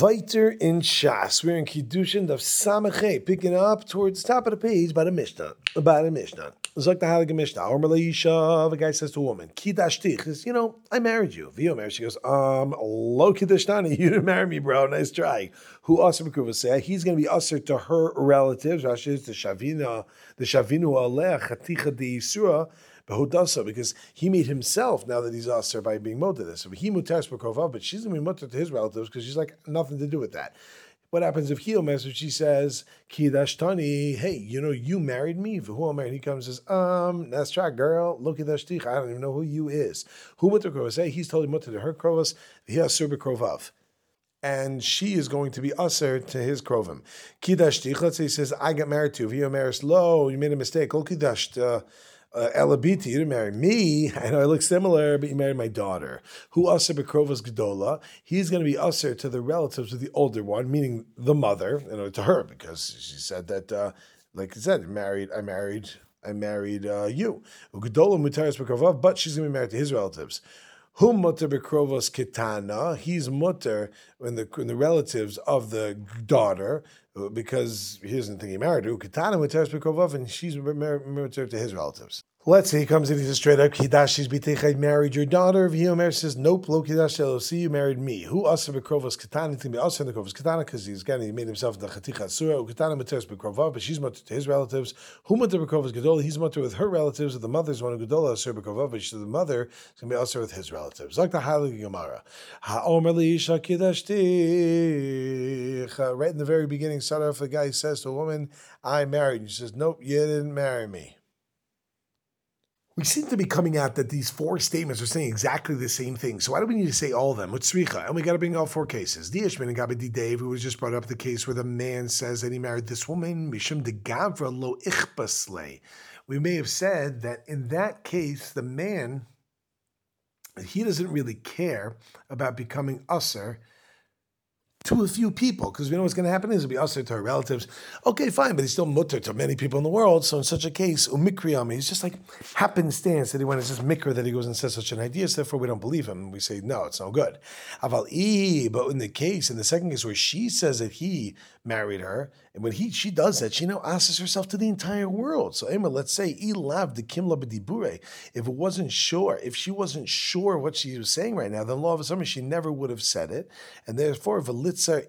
Weiter in Shas, we're in Kiddushin of Samachay, picking up towards the top of the page by the Mishnah. Zok the Halig Mishnah. Or Malaysia, the guy says to a woman, Kiddashtich, is, I married you. Viomer, she goes, lo Kiddashtani, you didn't marry me, bro. Nice try. Who also say he's going to be usher to her relatives. Rashi is the Shavinu Aleh, Chaticha de Yisura. Because he made himself, now that he's usher, by being moted this. So he mutars b'krovav, but she's going to be mutter to his relatives because she's like nothing to do with that. What happens if he omers, if she says, Kiddashtani, hey, you married me? Who married? He comes and says, that's right, girl, look at that I don't even know who you is. Who mutter krovas? Hey, he's totally mutter to her krovas, he asur b'krovav. And she is going to be usher to his krovim. Kiddashtich, let's say he says, I got married to you. If he omers, lo, you made a mistake, lo kiddasht, Elabiti, you didn't marry me. I know I look similar, but you married my daughter. Who usher bekrovas gedola? He's going to be usher to the relatives of the older one, meaning the mother, to her, because she said that, like I said, I married you. Gedola mutaris bekrovav, but she's going to be married to his relatives. Whom mutter bekrovas ketana? He's mutter in the relatives of the daughter, because he doesn't think he married her. Ketana mutaris bekrovav, and she's married to his relatives. Let's say he comes in, he says straight up, Kidashi's bitech, I married your daughter. V'yomer says, nope, lo Kidash, see you married me. Who asa bekrovas ketana? He's going to be asa in the krovas ketana, because he made himself the chaticha surah. Ketana mutaris bekrovav, but she's mutter to his relatives. Who mutter bekrovas gedola? He's mutter with her relatives, of the mother's one, gedola asur bekrovav, but she's the mother is going to be asa with his relatives. Like the Halig Gemara. Ha'omer liisha Kiddashtich. Right in the very beginning, start off, the guy says to a woman, I married you. She says, nope, you didn't marry me. We seem to be coming out that these four statements are saying exactly the same thing. So why do we need to say all of them? What's tzricha? And we got to bring all four cases. Diashmin and Gabi Dave, who was just brought up the case where the man says that he married this woman, Mishum de Gavra lo ichbasle. We may have said that in that case, the man, he doesn't really care about becoming usher to a few people, because we know what's going to happen is it'll be usher to her relatives. Okay, fine, but he's still mutter to many people in the world. So in such a case, umikriyami, it's just like happenstance that he went, it's just mikra that he goes and says such an idea, so therefore we don't believe him. We say, no, it's no good. But in the second case where she says that he married her, and when she does that, she now asks herself to the entire world. So Emma, let's say, ilav de kimla b'dibure, if she wasn't sure what she was saying right now, then all of a sudden she never would have said it, and therefore we should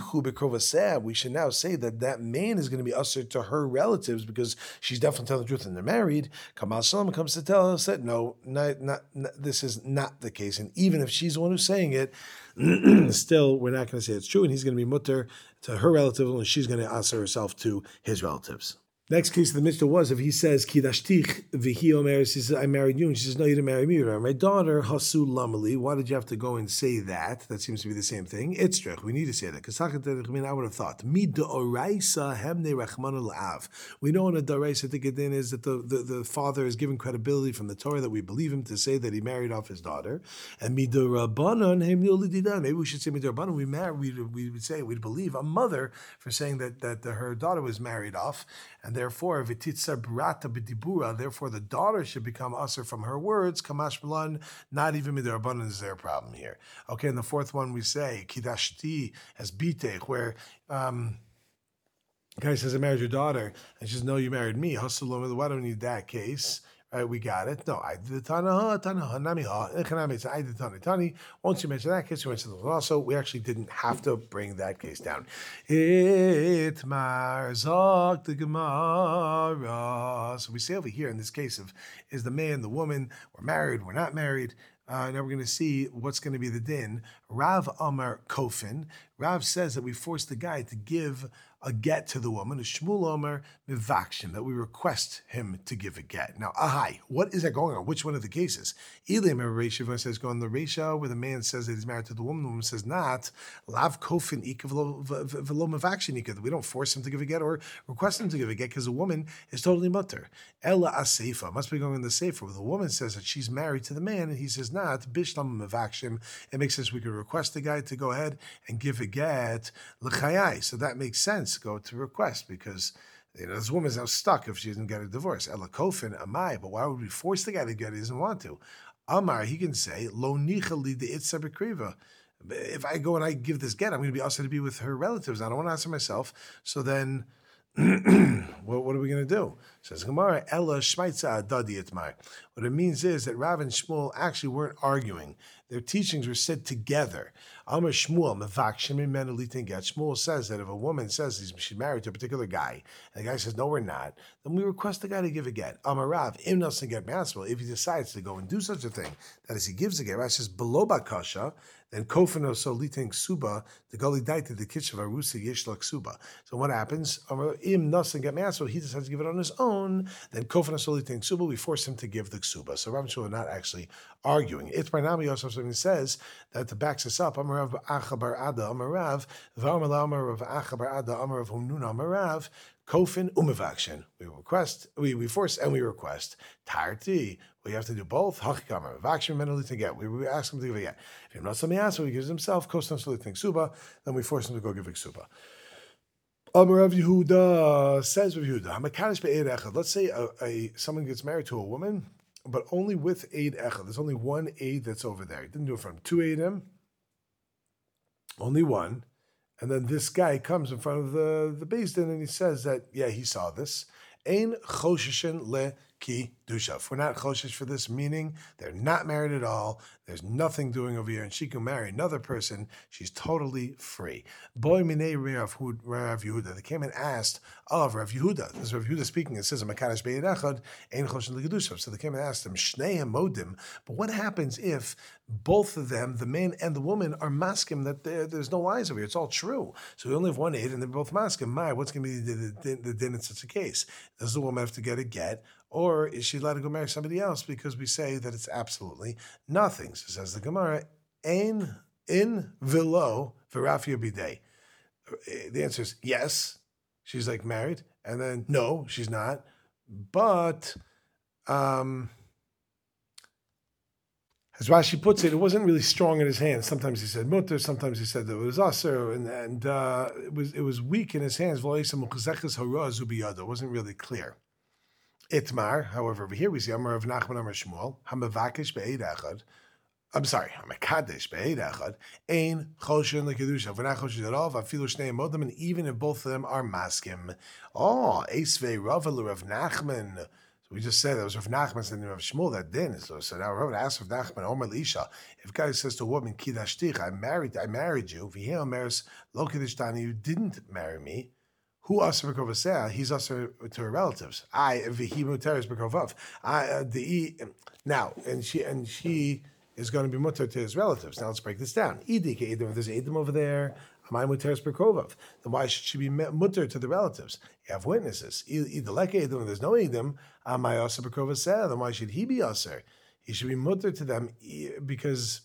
now say that man is going to be usher to her relatives because she's definitely telling the truth and they're married. Kamal Shalom comes to tell us that no, this is not the case. And even if she's the one who's saying it, still we're not going to say it's true. And he's going to be mutter to her relatives and she's going to usher herself to his relatives. Next case of the Mishnah was if he says Kiddashtich v'hi omer, he says I married you, and she says no, you didn't marry me. You married my daughter. Hasu lamali. Why did you have to go and say that? That seems to be the same thing. Itzrich. We need to say that because I would have thought mid oraisa hemne rachmanu la'av. We know in a daraisa tikadin is that the father is given credibility from the Torah that we believe him to say that he married off his daughter, and mid rabbanon hemne lididan. Maybe we should say mid rabbanon. We would say we'd believe a mother for saying that her daughter was married off. And therefore, v'titza brata b'dibura, therefore the daughter should become usher from her words. Kamash Milan, not even midrabanan is their problem here. Okay, and the fourth one we say Kiddashti as bitech, where the guy says I married your daughter, and she says no, you married me. Hasulom, why do we need that case? Right, we got it. No, I did the Tana, I did Tani. Once you mention that case, you mentioned the also. We actually didn't have to bring that case down. Itmar Zok the Gemara. So we say over here in this case of is the man, the woman, we're married, we're not married. Now we're going to see what's going to be the din. Rav Amar Kofin. Rav says that we force the guy to give a get to the woman. Shmuel Amar Mivakshim, that we request him to give a get. Now, what is that going on? Which one of the cases? Elim Resha says go on the Resha where the man says that he's married to the woman says not. Lav Kofin Velo Mivakshim. We don't force him to give a get or request him to give a get because the woman is totally mutter. Ella Aseifa must be going in the Sefer where the woman says that she's married to the man and he says not. Bishlam Mivakshim. It makes sense we could request the guy to go ahead and give a get l'chayai. So that makes sense. Go to request because this woman's now stuck if she doesn't get a divorce. Ela kofin amai. But why would we force the guy to get it? He doesn't want to. Amar, he can say lo nicha li de itza b'kriva. if I go and I give this get, I'm going to be also to be with her relatives. I don't want to answer myself. So then, what are we going to do? Says Gemara, Ella Shmaitza Adadi Itmar. What it means is that Rav and Shmuel actually weren't arguing. Their teachings were said together. Amar Shmuel, Mevakshim Menelitin Get. Shmuel says that if a woman says she's married to a particular guy, and the guy says, no, we're not, then we request the guy to give a get. Amar Rav, Im Nasan Get Matzvah, if he decides to go and do such a thing, that is, he gives a get, Rav says, below Bakasha, then Kofano Solitin Ksuba, the Gully Daita, the Kitchen of Arusi Yishlak Ksuba. So what happens? Im Nasan Get Matzvah, he decides to give it on his own, then Kofano Solitin Ksuba, we force him to give the Ksuba. So Rav and Shmuel are not actually arguing. Itmarnami also says that to backs us up, Amarav Achabar Ada Amarav, Varmala Amarav Achabar Ada Amarav Humnuna Amarav, Kofin Umevakshin. We force and we request. Tarti, we have to do both. Hachikama, Vakshin Menali to get. We ask him to give a get. If you're not somebody else, he gives himself, Kostan Solitin Suba, then we force him to go give Suba. Amarav Yehuda says Rav Yehuda, Hamakadosh be'ed echad. Let's say someone gets married to a woman, but only with aid echad. There's only one aid that's over there. He didn't do it from two aidim, only one. And then this guy comes in front of the Beis Din and he says that, yeah, he saw this. Ein choshishin le ki dusha. If we're not choshish for this, meaning they're not married at all, there's nothing doing over here, and she can marry another person, she's totally free. Boy minei Rav Yehuda. They came and asked of Rav Yehuda. This is Rav Yehuda speaking. It says, Makadosh be'ed echad, ein choshin le kedusha. So they came and asked him, Shnei hamodim. But what happens if both of them, the man and the woman, are maskim that there's no lies over here? It's all true. So we only have one aid, and they're both maskim. What's going to be the din in such a case? Does the woman have to get a get, or is she allowed to go marry somebody else because we say that it's absolutely nothing? So says the Gemara, Ein in velo v'rafia bidei. The answer is yes, she's like married, and then no, she's not. But as Rashi puts it, it wasn't really strong in his hands. Sometimes he said mutter, sometimes he said that it was aser, and it was weak in his hands. It wasn't really clear. Itmar, however, over here we see Amar of Nachman Amar Shmuel, Hamavakish be'ed echad. I'm sorry, Hamakadesh be'ed echad. Ein choshen lekedusha. If we're not choshen at all, vafilu shnei modim, and even if both of them are maskim. Oh, Eisvei Rav Rav Nachman. So we just said that was Rav Nachman said Rav Shmuel that din. So now Rav asked Rav Nachman, Omer Lisha, if a guy says to a woman, Kidashtich, I married you. V'hei Omer's lo kidashtani, you didn't marry me. Who aser b'kovaseh? He's aser to her relatives. V'hi muteres b'kovav. Now, and she is going to be muter to his relatives. Now let's break this down. If there's Edom over there, am I muteres b'kovav? Then why should she be muter to the relatives? You have witnesses. Either like Edom, there's no Edom, am I aser b'kovaseh? Then why should he be aser? He should be muter to them because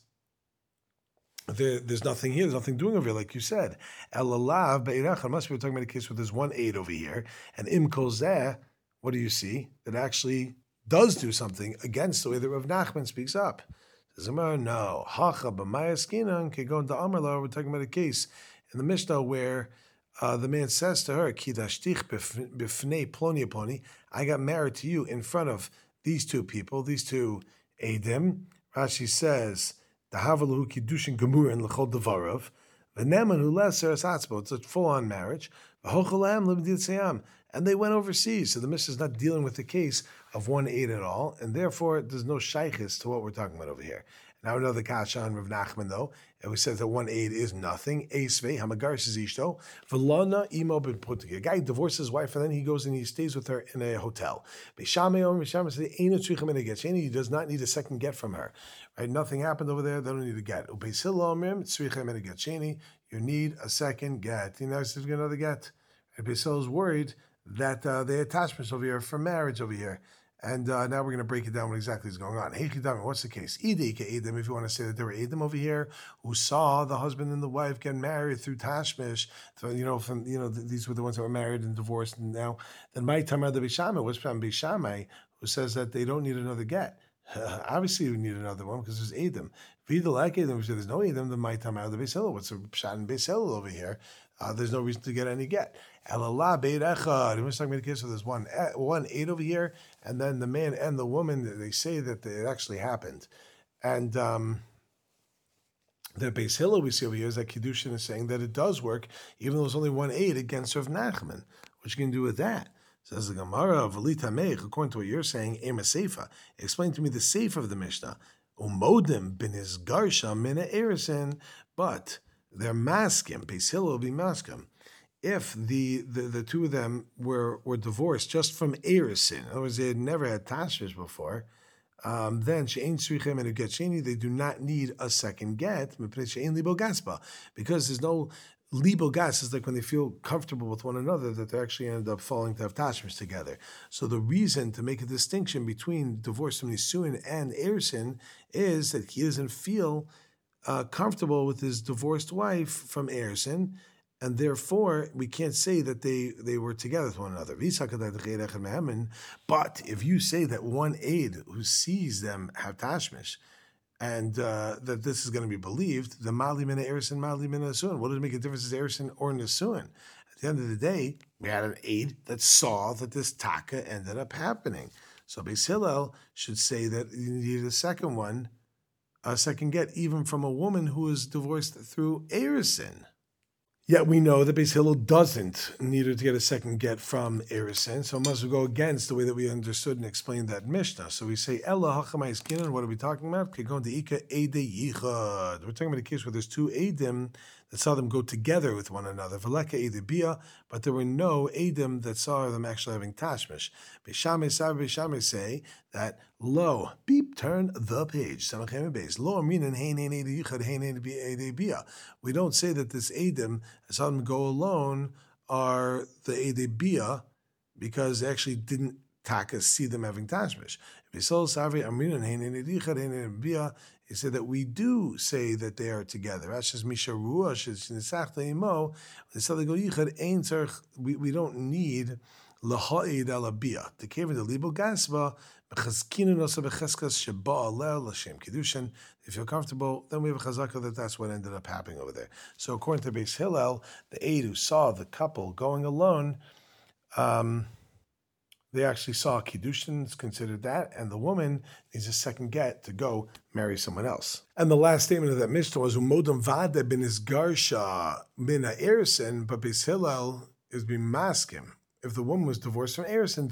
there's nothing here. There's nothing doing over here, like you said. Elalav be'irach. Unless we're talking about a case where there's one aid over here, and im kozeh. What do you see? That actually does do something against the way that Rav Nachman speaks up. Says no. Hacha b'mayaskinan kegon da'amarla. We're talking about a case in the Mishnah where the man says to her, "Kidashtich b'fnei ploni ploni." I got married to you in front of these two people, these two Eidim. Rashi says, "Dahavalu kiddushin gemurin l'chol devarav, v'neman hu leser es atzbo." It's a full-on marriage. V'hochalam l'b'did seyam, and they went overseas. So the Mishnah is not dealing with the case of one aid at all, and therefore there's no shaykhis to what we're talking about over here. Now another kasha on Rav Nachman though, and we said that one aid is nothing. Eisvei hamagarsh is ishto v'lana imo ben putig. A guy divorces his wife and then he goes and he stays with her in a hotel. Beishamei said einu tzricha min get. He does not need a second get from her. Right? Nothing happened over there. They don't need a get. Ubeisil omrim tzricha min get. You need a second get. You know, there's another get. Beisil is worried that the attachments over here for marriage over here. And now we're going to break it down what exactly is going on. Hey, what's the case? If you want to say that there were Edom over here who saw the husband and the wife get married through Tashmish, these were the ones that were married and divorced, and now then my Tamar the Bishamai was from Bishamai who says that they don't need another get. Obviously, you need another one because there's Edom. Vida like Edom, if there's no Edom, then my Tamar the Beisel. What's a Pshat and Beisel over here? There's no reason to get any get. Elallah Beit Echad. We're talking about a case where there's one aid over here, and then the man and the woman, they say that it actually happened. And The Beis Hillel we see over here is that Kiddushin is saying that it does work, even though there's only one aid against Rav Nachman. What you can do with that? Says the Gemara of Velita Meich, according to what you're saying, Ema Seifa. Explain to me the Seifa of the Mishnah. Umodim bin his garsha mina erisin, but they're maskim. Beis Hillel will be maskim. If the two of them were divorced just from erisin, in other words, they had never had tashmish before, then she'ein tzrichem and get sheni, they do not need a second get she'ein libo gaspa, because there's no libo gas. Is like when they feel comfortable with one another that they actually end up falling to have tashmish together. So the reason to make a distinction between divorce from nisuin and erisin is that he doesn't feel comfortable with his divorced wife from erisin, and therefore we can't say that they were together with one another. But if you say that one aide who sees them have tashmish, and that this is going to be believed, the mali mina erisin, mali mina nisuin. What does it make a difference is erisin or nisuin? At the end of the day, we had an aide that saw that this taka ended up happening. So Beis Hillel should say that you needed a second get, even from a woman who is divorced through erisin. Yet we know that Beis Hillel doesn't need her to get a second get from erisin, so it must go against the way that we understood and explained that Mishnah. So we say, Ella hachamay skinan, what are we talking about? We're talking about a case where there's two eidim that saw them go together with one another. But there were no eidim that saw them actually having tashmish. Beishamay say that lo, beep, turn the page. We don't say that this eidim that saw them go alone are the eidei because they actually didn't see them having tashmish. He said that we do say that they are together. We don't need laha'id alabiyah. The cave of the libo gasba, if you're comfortable, then we have a chazaka that's what ended up happening over there. So according to Beis Hillel, the aide who saw the couple going alone, they actually saw Kiddushin, it's considered that, and the woman needs a second get to go marry someone else. And the last statement of that Mishnah was, Umodam vada bin isgarsha min ha'erisin, but Beis Hillel is being maskim. If the woman was divorced from erisin,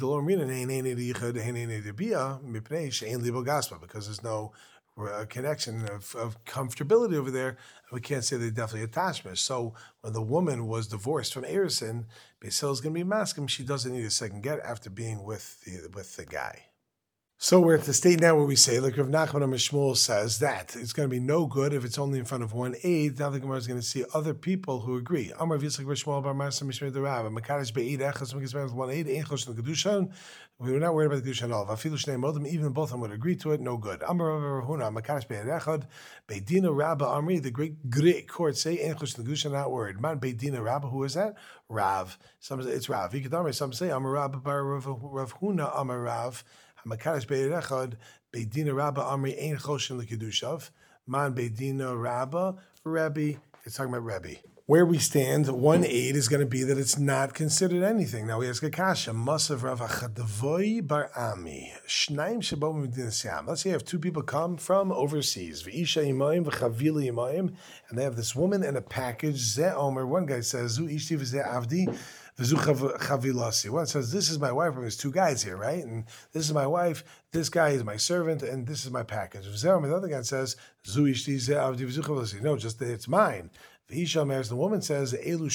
because there's no connection of comfortability over there, we can't say they definitely attachment. So when the woman was divorced from erisin, Beis Hillel is going to be maskim. She doesn't need a second get after being with the guy. So we're at the state now where we say, like Rav Nachman Shmuel says, that it's going to be no good if it's only in front of one aide. Now the Gemara is going to see other people who agree. Amar Yitzchak Shmuel Bar Masa Mishmei the Rav, Makadosh be'id echas with one aide, ein chosh l'kedushan. We were not worried about the kedushan at all. Vafilu shnei modim, even both of them would agree to it. No good. Amar Rav Huna Makadosh be'id echad, Beidina Rabba Amri, the great court say ein chosh l'kedushan, not worried. Man Beidina Rabba, who is that? Rav. Some say it's Rav. Some say Amar Rabba Bar Rav Huna Amar Rav. Hamakadosh be'ed echad, Beidina Rabba Amri ein choshen l'kedushav. Man Beidina Rabba, Rebbe. It's talking about Rebbe. Where we stand, one aid is going to be that it's not considered anything. Now we ask a kasha. Masav Rav Achadavoy Bar Ami. Shnaim Shabom Medina Siam. Let's say you have two people come from overseas. V'isha Yimayim v'chavili Yimayim, and they have this woman and a package. Zeh Omer. One guy says, Zu Ishti v'zeh Avdi. One says, this is my wife. There's two guys here, right? And this is my wife, this guy is my servant, and this is my package. The other guy says, no, just it's mine. The woman says,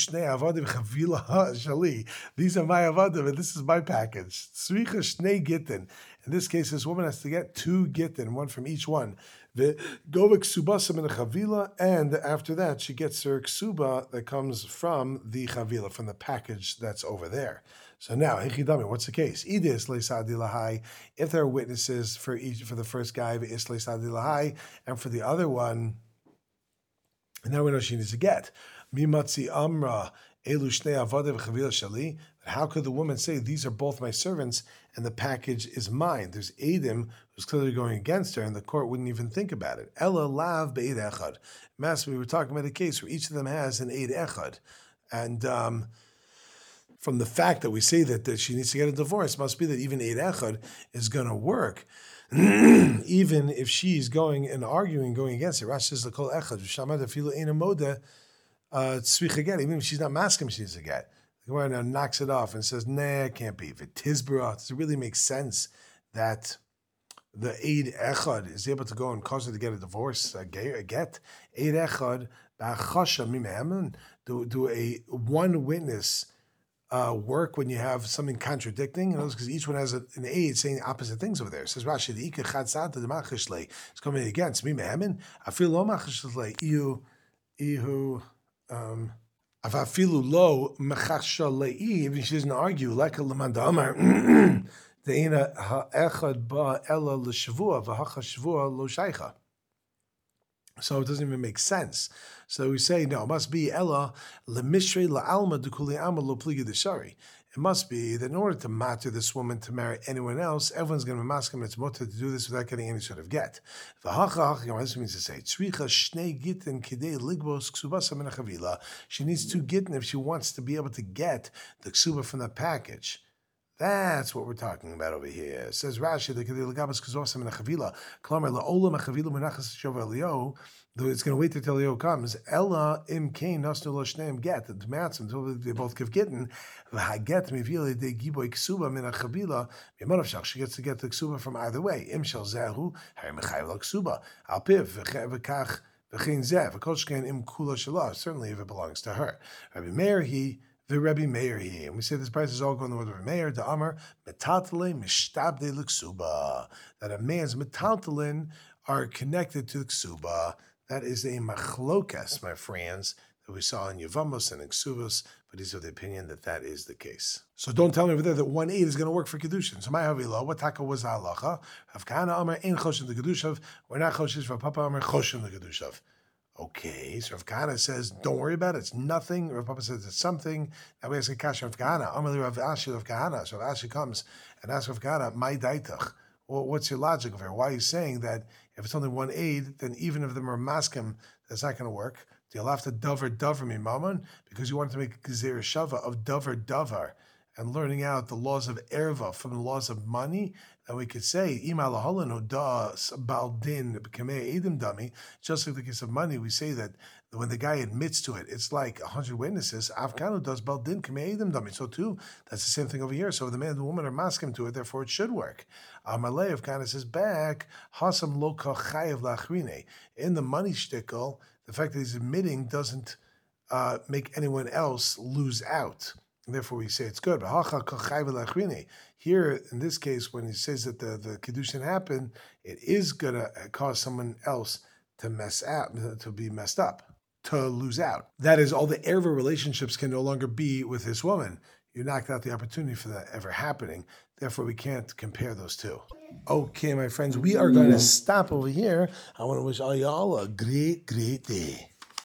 these are my avadim, and this is my package. In this case, this woman has to get two gittin, one from each one. The govik subasam in the chavila, and after that, she gets her ksuba that comes from the chavila, from the package that's over there. So now, what's the case? If there are witnesses for the first guy, and for the other one, now we know she needs a get. Mimatzi amra elu shnei avadim chavila shali. How could the woman say, these are both my servants, and the package is mine? There's Eidim who's clearly going against her, and the court wouldn't even think about it. Ella lav be'ed echad. Master, we were talking about a case where each of them has an eid echad. And from the fact that we say that she needs to get a divorce, must be that even eid echad is going to work. even if she's going and arguing, going against it. Rashi says, "L'kol echad v'shamad afilu ein moda tzricha get." Even if she's not masking, she needs to get. The Gemara now knocks it off and says, "Nah, it can't be. If it tizbara, does it really make sense that the Eid Echad is able to go and cause her to get a divorce, a get? Eid Echad ba'achasha mimehem. Do a one witness work when you have something contradicting? Because each one has an aid saying opposite things over there. It says Rashi, the Ika Chad Santa the Machishle is coming against mimehem. I feel lo machishle ihu. Avafilu lo mechashalei. Even she doesn't argue like a lemanda amar. Deina ha'echad ba ella l'shavua v'hachashavua lo shaycha. So it doesn't even make sense. So we say no, it must be ella lemishrei la'alma dukuli alma lo pliga deshari. It must be that in order to matter this woman to marry anyone else, everyone's going to be masking it's mutter to do this without getting any sort of get. This means to say, she needs 2 gittin if she wants to be able to get the ksuba from the package. That's what we're talking about over here. It says Rashi, it's going to wait till Leo comes. Ella im kain nasnu lo shneim get, and to match until they both give gittin. V'haget mivile de giboy ksuba min hachavila. B'manav she gets to get the ksuba from either way. Im shel zehu hari mechayev la ksuba al piv v'kach v'chein zeh v'kol shkein im kula shalah. Certainly, if it belongs to her. Rabbi Meir the Rebbe Meir here. And we say this price is all going to the word of Meir, the Amar, metatale mishtabde l'ksuba. That a man's metaltalin are connected to the ksuba. That is a machlokas, my friends, that we saw in Yevamos and in Ksubos, but he's of the opinion that that is the case. So don't tell me over there that 1-8 is going to work for Kedushin. So my Havila, what taka was the halacha? Rav Kahana Amar, ein choshen the Kedushav, we're not choshen, Rav Papa Amar, choshen the Kedushav. Okay, so Rav Kahana says, don't worry about it, it's nothing. Rav Papa says it's something. Now we ask a kasha Rav Kahana. Amar Rav Ashi Rav Kahana. So Rav Ashi comes and asks Rav Kahana, my daitach. Well, what's your logic of it? Why are you saying that if it's only 1-8, then even if them are maskim, that's not going to work? You'll have to davar me, mammon, because you want to make a gezerah shava of davar, and learning out the laws of erva from the laws of money. And we could say, das baldin edim dami. Just like the case of money, we say that when the guy admits to it, it's like 100 witnesses. Afkanu does baldin edim dami. So too, that's the same thing over here. So the man and the woman are masking to it, therefore it should work. Amalei of Kana says back, hasam lo chayev lachrine. In the money shtickle, the fact that he's admitting doesn't make anyone else lose out. And therefore, we say it's good. Here, in this case, when he says that the Kiddushin happened, it is going to cause someone else to be messed up, to lose out. That is, all the erva relationships can no longer be with this woman. You knocked out the opportunity for that ever happening. Therefore, we can't compare those two. Okay, my friends, we are going to stop over here. I want to wish all y'all a great, great day.